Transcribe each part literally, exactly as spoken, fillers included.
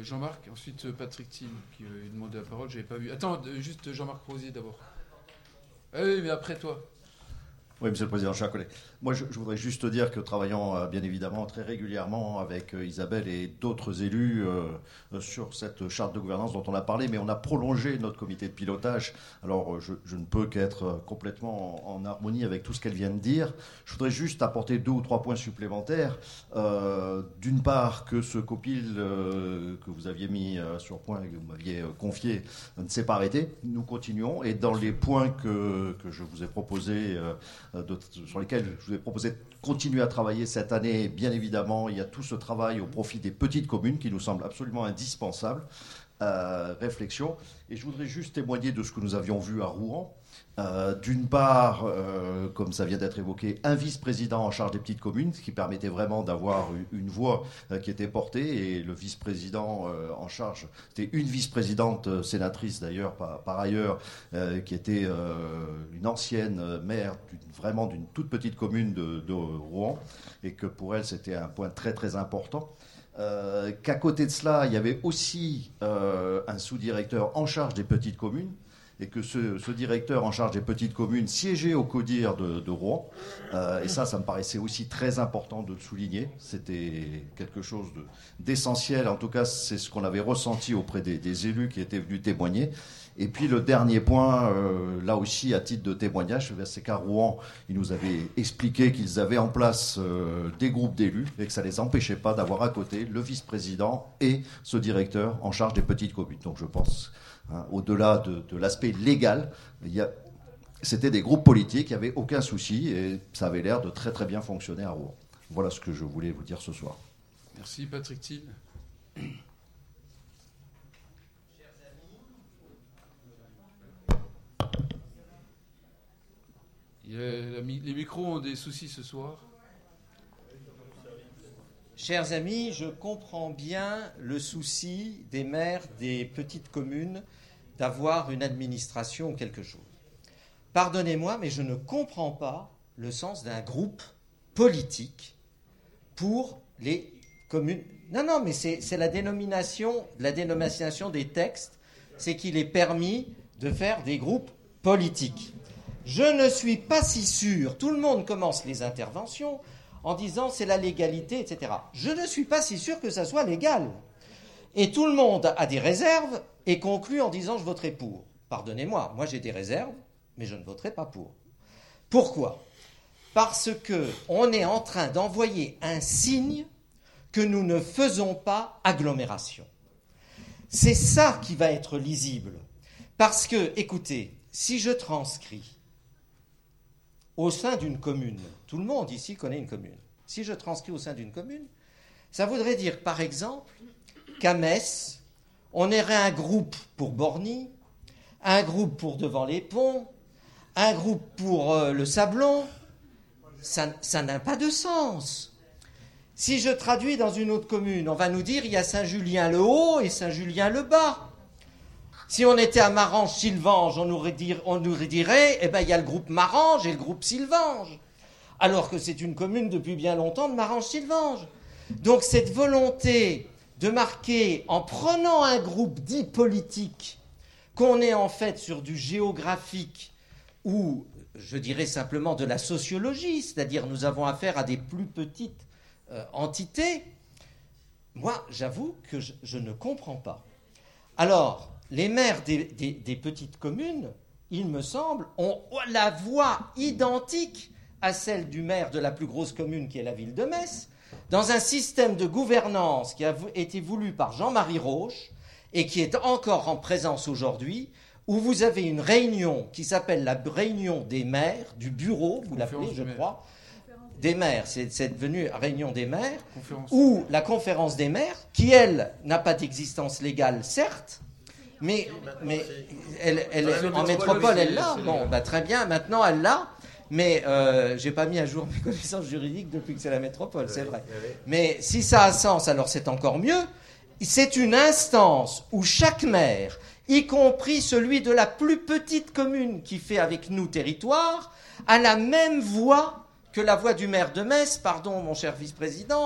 Jean-Marc, ensuite Patrick Thiel qui a demandé la parole, j'avais pas vu. Attends, juste Jean-Marc Rosier d'abord. Ah oui, mais après toi. Oui, Monsieur le Président, chers collègues. Moi, je, je voudrais juste dire que travaillant euh, bien évidemment très régulièrement avec euh, Isabelle et d'autres élus euh, sur cette charte de gouvernance dont on a parlé, mais on a prolongé notre comité de pilotage. Alors, je, je ne peux qu'être complètement en, en harmonie avec tout ce qu'elle vient de dire. Je voudrais juste apporter deux ou trois points supplémentaires. Euh, d'une part, que ce copil euh, que vous aviez mis euh, sur point et que vous m'aviez euh, confié ne s'est pas arrêté. Nous continuons. Et dans les points que, que je vous ai proposés, euh, De, sur lesquels je vous ai proposé de continuer à travailler cette année. Bien évidemment, il y a tout ce travail au profit des petites communes qui nous semble absolument indispensable. Euh, réflexion. Et je voudrais juste témoigner de ce que nous avions vu à Rouen. Euh, d'une part, euh, comme ça vient d'être évoqué, un vice-président en charge des petites communes, ce qui permettait vraiment d'avoir une voix euh, qui était portée, et le vice-président euh, en charge, c'était une vice-présidente euh, sénatrice d'ailleurs, par, par ailleurs, euh, qui était euh, une ancienne maire d'une, vraiment d'une toute petite commune de, de Rouen, et que pour elle c'était un point très très important. Euh, qu'à côté de cela, il y avait aussi euh, un sous-directeur en charge des petites communes, et que ce, ce directeur en charge des petites communes siégeait au CODIR de, de Rouen. Euh, et ça, ça me paraissait aussi très important de le souligner. C'était quelque chose de, d'essentiel. En tout cas, c'est ce qu'on avait ressenti auprès des, des élus qui étaient venus témoigner. Et puis le dernier point, euh, là aussi à titre de témoignage, c'est qu'à Rouen, ils nous avaient expliqué qu'ils avaient en place euh, des groupes d'élus et que ça ne les empêchait pas d'avoir à côté le vice-président et ce directeur en charge des petites communes. Donc je pense, hein, au-delà de, de l'aspect légal, il y a, c'était des groupes politiques, il n'y avait aucun souci et ça avait l'air de très très bien fonctionner à Rouen. Voilà ce que je voulais vous dire ce soir. Merci Patrick Thiel. Il y a, les micros ont des soucis ce soir. Chers amis, je comprends bien le souci des maires des petites communes d'avoir une administration ou quelque chose. Pardonnez-moi, mais je ne comprends pas le sens d'un groupe politique pour les communes. Non, non, mais c'est, c'est la dénomination, la dénomination des textes, c'est qu'il est permis de faire des groupes politiques. Je ne suis pas si sûr, tout le monde commence les interventions en disant c'est la légalité, et cetera. Je ne suis pas si sûr que ça soit légal. Et tout le monde a des réserves et conclut en disant je voterai pour. Pardonnez-moi, moi j'ai des réserves, mais je ne voterai pas pour. Pourquoi ? Parce qu'on est en train d'envoyer un signe que nous ne faisons pas agglomération. C'est ça qui va être lisible. Parce que, écoutez, si je transcris au sein d'une commune, tout le monde ici connaît une commune, si je transcris au sein d'une commune, ça voudrait dire, par exemple, qu'à Metz, on aurait un groupe pour Borny, un groupe pour Devant les Ponts, un groupe pour euh, le Sablon. Ça, ça n'a pas de sens. Si je traduis dans une autre commune, on va nous dire il y a Saint-Julien-le-Haut et Saint-Julien-le-Bas. Si on était à Marange-Sylvange, on nous, dire, on nous dirait eh ben, il y a le groupe Marange et le groupe Sylvange. Alors que c'est une commune depuis bien longtemps de Marange-Sylvange. Donc cette volonté de marquer, en prenant un groupe dit politique, qu'on est en fait sur du géographique ou, je dirais simplement, de la sociologie, c'est-à-dire nous avons affaire à des plus petites euh, entités, moi, j'avoue que je, je ne comprends pas. Alors, les maires des, des, des petites communes, il me semble, ont la voix identique à celle du maire de la plus grosse commune qui est la ville de Metz, dans un système de gouvernance qui a été voulu par Jean-Marie Roche et qui est encore en présence aujourd'hui, où vous avez une réunion qui s'appelle la réunion des maires, du bureau, vous l'appelez, je crois, des maires, c'est, c'est devenu réunion des maires, conférence. Ou la conférence des maires, qui, elle, n'a pas d'existence légale, certes, mais, mais elle, elle, elle, en métropole, elle l'a. Bon, bah, très bien, maintenant, elle l'a. Mais euh, j'ai pas mis à jour mes connaissances juridiques depuis que c'est la métropole, c'est vrai. Mais si ça a sens, alors c'est encore mieux. C'est une instance où chaque maire, y compris celui de la plus petite commune qui fait avec nous territoire, a la même voix que la voix du maire de Metz, pardon mon cher vice-président,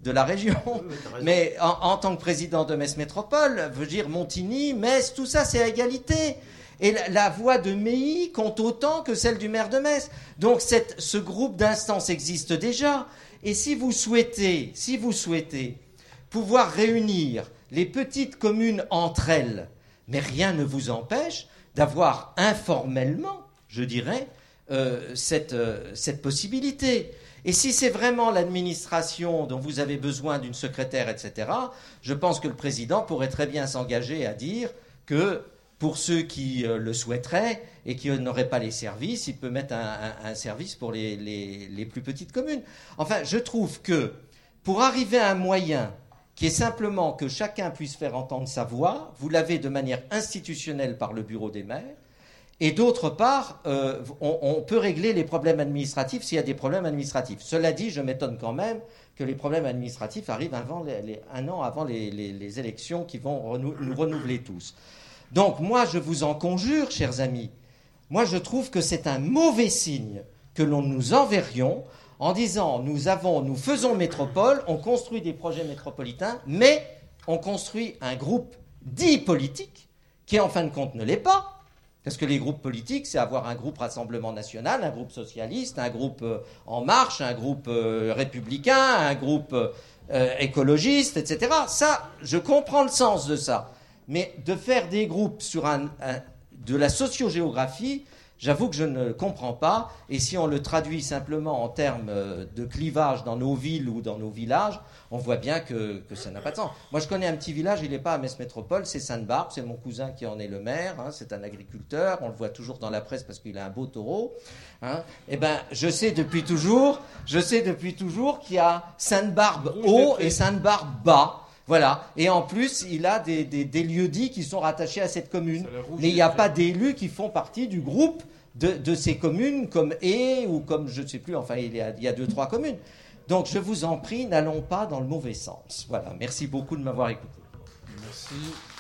de la région. Oui, mais en, en tant que président de Metz Métropole, veut dire Montigny, Metz, tout ça, c'est à égalité. Et la, la voix de Meilly compte autant que celle du maire de Metz. Donc cette, ce groupe d'instances existe déjà. Et si vous souhaitez, si vous souhaitez pouvoir réunir les petites communes entre elles, mais rien ne vous empêche d'avoir informellement, je dirais, euh, cette, euh, cette possibilité. Et si c'est vraiment l'administration dont vous avez besoin d'une secrétaire, et cetera, je pense que le président pourrait très bien s'engager à dire que pour ceux qui euh, le souhaiteraient et qui n'auraient pas les services, il peut mettre un, un, un service pour les, les, les plus petites communes. Enfin, je trouve que pour arriver à un moyen qui est simplement que chacun puisse faire entendre sa voix, vous l'avez de manière institutionnelle par le bureau des maires, et d'autre part, euh, on, on peut régler les problèmes administratifs s'il y a des problèmes administratifs. Cela dit, je m'étonne quand même que les problèmes administratifs arrivent avant les, les, un an avant les, les, les élections qui vont renou, nous renouveler tous. Donc moi, je vous en conjure, chers amis, moi je trouve que c'est un mauvais signe que l'on nous enverrions en disant nous avons, nous faisons métropole, on construit des projets métropolitains, mais on construit un groupe dit politique qui en fin de compte ne l'est pas. Parce que les groupes politiques, c'est avoir un groupe Rassemblement National, un groupe socialiste, un groupe euh, En Marche, un groupe euh, républicain, un groupe euh, écologiste, et cetera. Ça, je comprends le sens de ça. Mais de faire des groupes sur un, un, de la sociogéographie, j'avoue que je ne comprends pas. Et si on le traduit simplement en termes de clivage dans nos villes ou dans nos villages, on voit bien que, que ça n'a pas de sens. Moi, je connais un petit village, il n'est pas à Metz Métropole, c'est Sainte-Barbe, c'est mon cousin qui en est le maire, hein, c'est un agriculteur, on le voit toujours dans la presse parce qu'il a un beau taureau. Hein. Eh ben, je sais depuis toujours, je sais depuis toujours qu'il y a Sainte-Barbe haut et Sainte-Barbe bas. Voilà. Et en plus, il a des, des, des lieux-dits qui sont rattachés à cette commune. Mais il n'y a pas d'élus qui font partie du groupe de, de ces communes, comme Haye ou comme, je ne sais plus, enfin, il y a, il y a deux, trois communes. Donc, je vous en prie, n'allons pas dans le mauvais sens. Voilà. Merci beaucoup de m'avoir écouté. Merci.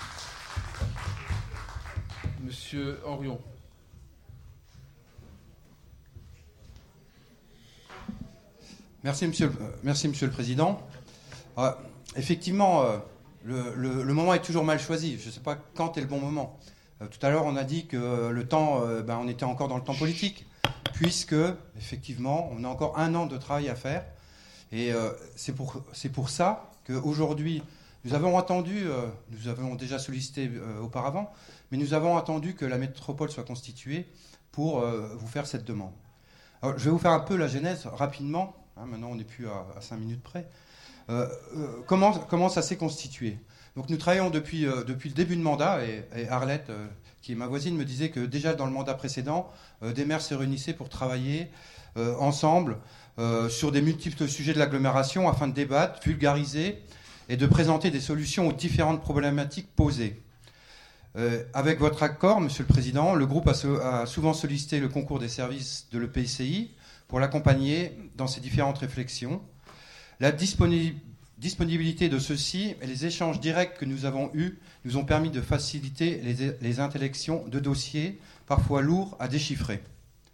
Monsieur Henrion. Merci, monsieur le, merci, monsieur le Président. Euh, effectivement, euh, le, le, le moment est toujours mal choisi. Je ne sais pas quand est le bon moment. Euh, tout à l'heure, on a dit que le temps, euh, ben, on était encore dans le temps politique, puisque, effectivement, on a encore un an de travail à faire. Et euh, c'est pour, c'est pour ça qu'aujourd'hui, nous avons attendu, euh, nous avons déjà sollicité euh, auparavant, mais nous avons attendu que la métropole soit constituée pour euh, vous faire cette demande. Alors, je vais vous faire un peu la genèse rapidement. Hein, maintenant, on n'est plus à, à cinq minutes près. Euh, euh, comment, comment ça s'est constitué ? Donc, nous travaillons depuis, euh, depuis le début de mandat, et, et Arlette, euh, qui est ma voisine, me disait que déjà dans le mandat précédent, euh, des maires se réunissaient pour travailler euh, ensemble euh, sur des multiples sujets de l'agglomération afin de débattre, vulgariser et de présenter des solutions aux différentes problématiques posées. Euh, avec votre accord, Monsieur le Président, le groupe a, so- a souvent sollicité le concours des services de l'E P C I pour l'accompagner dans ses différentes réflexions. La disponi- disponibilité de ceux-ci et les échanges directs que nous avons eus nous ont permis de faciliter les, les intellections de dossiers, parfois lourds à déchiffrer.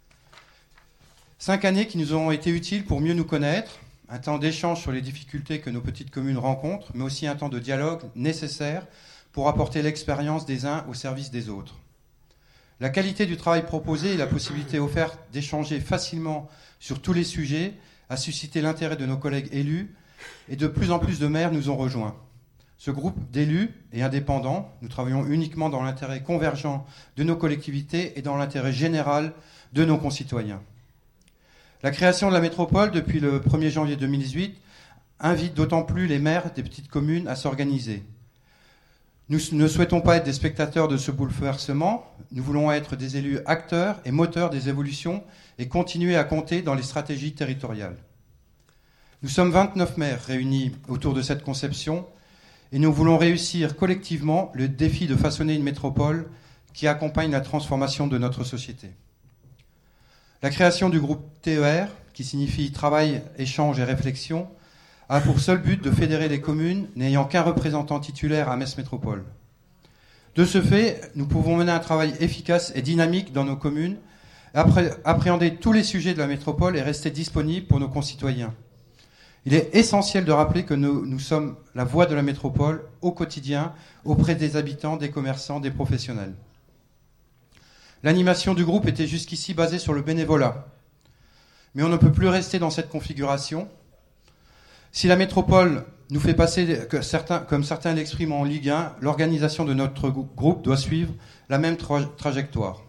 Cinq années qui nous ont été utiles pour mieux nous connaître, un temps d'échange sur les difficultés que nos petites communes rencontrent, mais aussi un temps de dialogue nécessaire pour apporter l'expérience des uns au service des autres. La qualité du travail proposé et la possibilité offerte d'échanger facilement sur tous les sujets a suscité l'intérêt de nos collègues élus et de plus en plus de maires nous ont rejoints. Ce groupe d'élus et indépendants, nous travaillons uniquement dans l'intérêt convergent de nos collectivités et dans l'intérêt général de nos concitoyens. La création de la métropole depuis le premier janvier deux mille dix-huit invite d'autant plus les maires des petites communes à s'organiser. Nous ne souhaitons pas être des spectateurs de ce bouleversement, nous voulons être des élus acteurs et moteurs des évolutions et continuer à compter dans les stratégies territoriales. Nous sommes vingt-neuf maires réunis autour de cette conception et nous voulons réussir collectivement le défi de façonner une métropole qui accompagne la transformation de notre société. La création du groupe T E R, qui signifie Travail, Échange et Réflexion, a pour seul but de fédérer les communes n'ayant qu'un représentant titulaire à Metz Métropole. De ce fait, nous pouvons mener un travail efficace et dynamique dans nos communes, appré- appréhender tous les sujets de la métropole et rester disponibles pour nos concitoyens. Il est essentiel de rappeler que nous, nous sommes la voix de la métropole au quotidien, auprès des habitants, des commerçants, des professionnels. L'animation du groupe était jusqu'ici basée sur le bénévolat. Mais on ne peut plus rester dans cette configuration. Si la métropole nous fait passer, que certains, comme certains l'expriment en Ligue un, l'organisation de notre groupe doit suivre la même tra- trajectoire.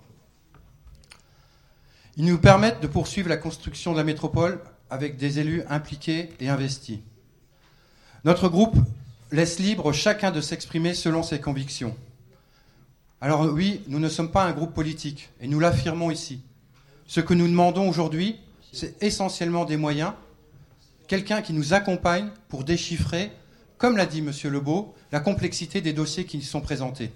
Ils nous permettent de poursuivre la construction de la métropole avec des élus impliqués et investis. Notre groupe laisse libre chacun de s'exprimer selon ses convictions. Alors oui, nous ne sommes pas un groupe politique, et nous l'affirmons ici. Ce que nous demandons aujourd'hui, c'est essentiellement des moyens, quelqu'un qui nous accompagne pour déchiffrer, comme l'a dit M. Lebeau, la complexité des dossiers qui sont présentés.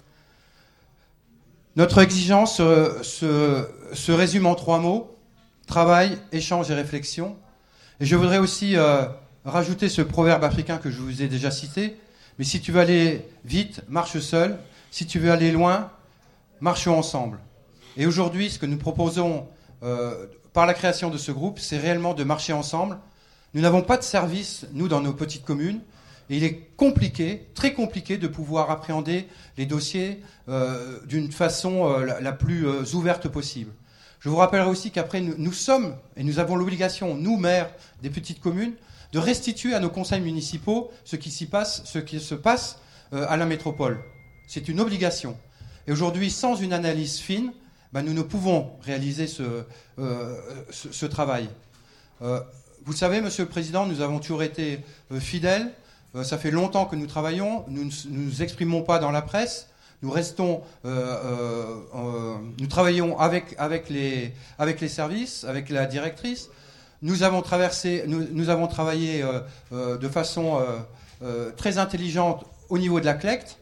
Notre exigence se, se, se résume en trois mots: travail, échange et réflexion. Et je voudrais aussi euh, rajouter ce proverbe africain que je vous ai déjà cité: mais si tu veux aller vite, marche seul. Si tu veux aller loin, marchons ensemble. Et aujourd'hui, ce que nous proposons euh, par la création de ce groupe, c'est réellement de marcher ensemble. Nous n'avons pas de service, nous, dans nos petites communes. Et il est compliqué, très compliqué, de pouvoir appréhender les dossiers euh, d'une façon euh, la, la plus euh, ouverte possible. Je vous rappellerai aussi qu'après, nous, nous sommes, et nous avons l'obligation, nous, maires des petites communes, de restituer à nos conseils municipaux ce qui s'y passe, ce qui se passe euh, à la métropole. C'est une obligation. Et aujourd'hui, sans une analyse fine, ben, nous ne pouvons réaliser ce, euh, ce, ce travail. Euh, vous savez, Monsieur le Président, nous avons toujours été euh, fidèles. Euh, ça fait longtemps que nous travaillons. Nous ne nous exprimons pas dans la presse. Nous restons, euh, euh, euh, nous travaillons avec, avec, les, avec les services, avec la directrice. Nous avons traversé, nous, nous avons travaillé euh, euh, de façon euh, euh, très intelligente au niveau de la C L E C T.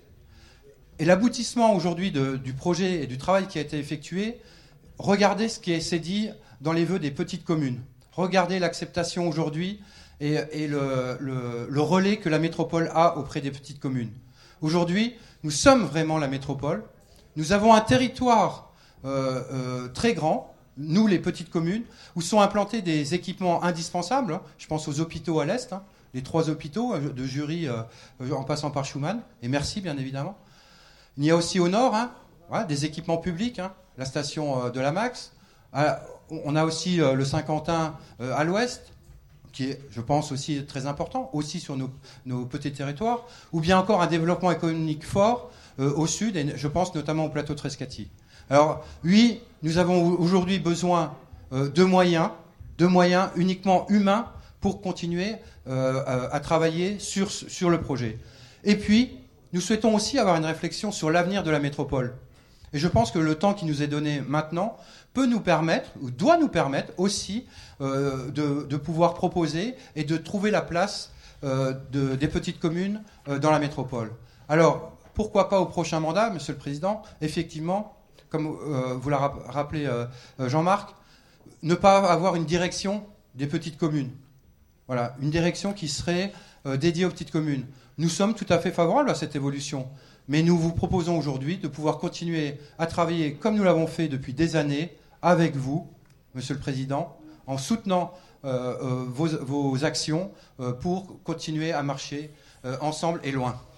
Et l'aboutissement aujourd'hui de, du projet et du travail qui a été effectué, regardez ce qui s'est dit dans les vœux des petites communes. Regardez l'acceptation aujourd'hui et, et le, le, le relais que la métropole a auprès des petites communes. Aujourd'hui, nous sommes vraiment la métropole. Nous avons un territoire euh, euh, très grand, nous les petites communes, où sont implantés des équipements indispensables. Hein. Je pense aux hôpitaux à l'Est, hein, les trois hôpitaux de Jury euh, en passant par Schumann, et merci bien évidemment. Il y a aussi au nord hein, voilà, des équipements publics, hein, la station euh, de la Max. Euh, on a aussi euh, le Saint-Quentin euh, à l'ouest, qui est, je pense, aussi très important, aussi sur nos, nos petits territoires, ou bien encore un développement économique fort euh, au sud, et je pense notamment au plateau de Trescati. Alors, oui, nous avons aujourd'hui besoin euh, de moyens, de moyens uniquement humains pour continuer euh, à, à travailler sur, sur le projet. Et puis, nous souhaitons aussi avoir une réflexion sur l'avenir de la métropole. Et je pense que le temps qui nous est donné maintenant peut nous permettre, ou doit nous permettre aussi, euh, de, de pouvoir proposer et de trouver la place euh, de, des petites communes euh, dans la métropole. Alors, pourquoi pas au prochain mandat, Monsieur le Président, effectivement, comme euh, vous l'a rappelé euh, Jean-Marc, ne pas avoir une direction des petites communes. Voilà, une direction qui serait euh, dédiée aux petites communes. Nous sommes tout à fait favorables à cette évolution, mais nous vous proposons aujourd'hui de pouvoir continuer à travailler comme nous l'avons fait depuis des années, avec vous, Monsieur le Président, en soutenant euh, euh, vos, vos actions euh, pour continuer à marcher euh, ensemble et loin.